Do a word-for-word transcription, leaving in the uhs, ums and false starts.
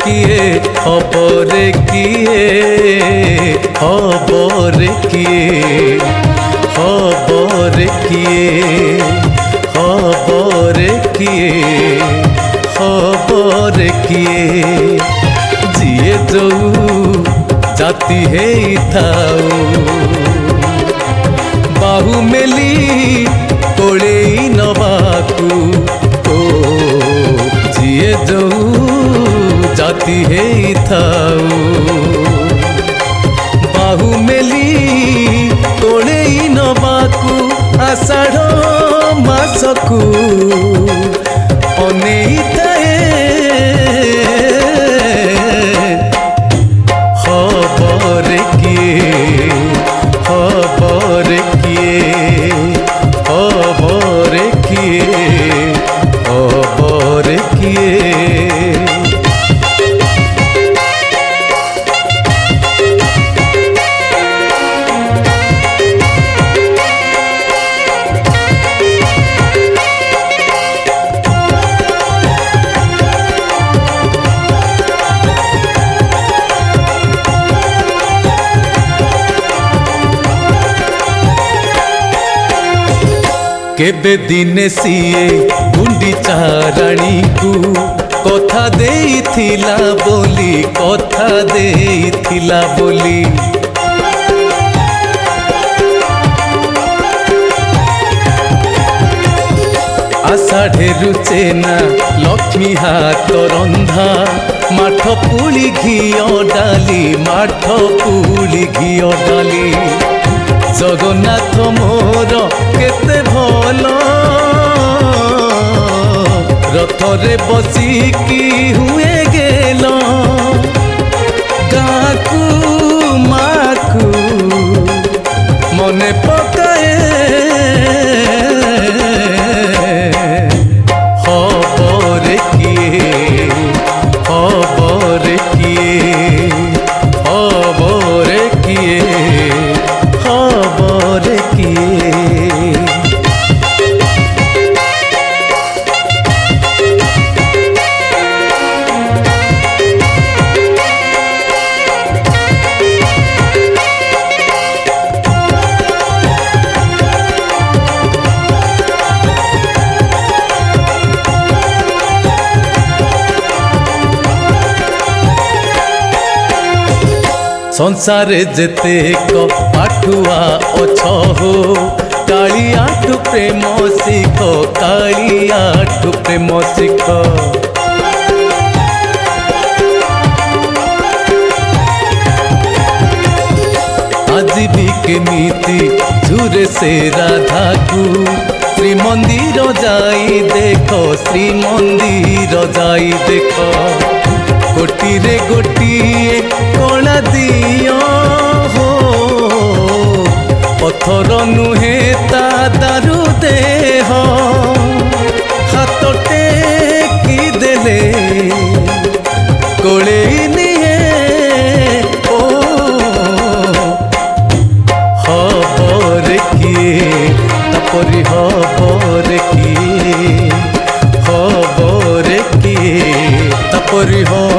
किए खबरे किए खबरे किए खबरे किए खबरे किए खबरे किए जिए जो जाति है थाऊ बाहु मेली तोड़े नबाकू ओ जिए जो जाति है थाऊ बाहु मेली तोड़े नबाकू आषाढ़ मासकू अनेई थाए खबरे किए खबरे किए खबरे किए खबरे किए केबे दिने सीए गुंडीचा रानी को कथा देइथिला बोली कथा देइथिला बोली आषाढ़े रुचेना लक्ष्मी हाथ रंधा माठ पुली घिओ डाली माठ पुली घिओ डाली जगन्नाथ मोर केते भल रथरे बसिकी हुए गेल गाकू माकू मने पकाए खबरे किए खबरे किए खबरे किए खबरे किए संसारे जेते को पाठुआ अछ हो कालियाठु प्रेम शिख कालियाठु प्रेम शिख आज भी केमिति झुरे से राधा को श्री मंदिर जाई देखो श्री मंदिर जाई देखो गोटी रे गोटिए कला दियो हो पथर नुहे ता दारु देह हाथटे की देले कोले निहे ओ खबरे किए तापरि खबरे किए खबरे किए तापरि